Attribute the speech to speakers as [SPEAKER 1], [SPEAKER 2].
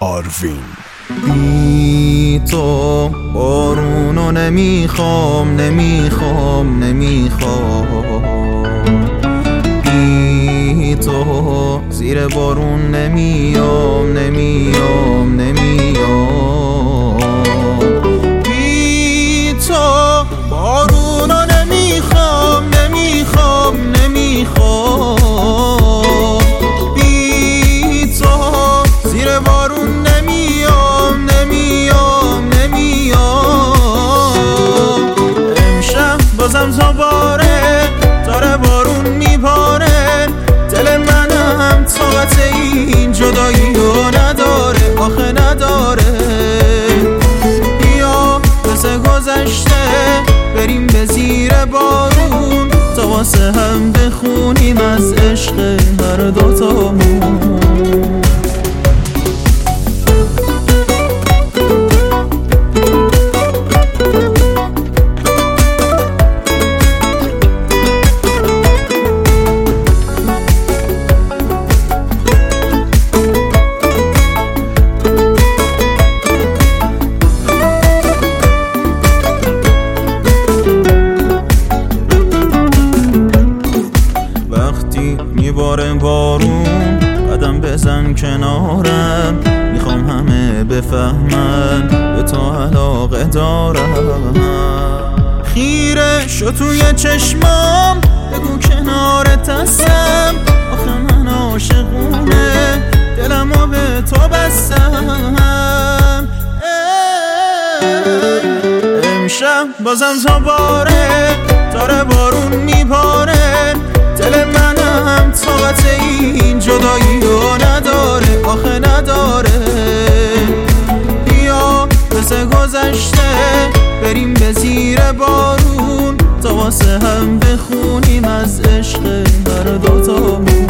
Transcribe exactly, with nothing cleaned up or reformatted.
[SPEAKER 1] آروین. بی تو بارونو نمیخوام نمیخوام نمیخوام، بی تو زیر بارون نمیام نمیام نمیام، بی تو بارونو نمیخوام نمیخوام نمیخوام، بی تو زیر بارون نمیام نمیام نمیام. امشب بازم تاباره داره بارون میباره، دل منم طاقت این جدایی رو نداره آخه نداره. بیا مثل گذشته بریم به زیر بارون، تا واسه هم بخونیم از عشق هر دوتامون. میباره بارون قدم بزن کنارم، میخوام همه بفهمن به تو علاقه دارم. خیره شو توی چشمام بگو کنارت هستم، آخه من عاشقونه دلمو به تو بستم. امشب بازم تاباره داره بارون میباره، دل منم طاقت این جدایی رو نداره آخه نداره. بیا مثل گذشته بریم به زیر بارون، تا واسه هم بخونیم از عشق هر دوتامون.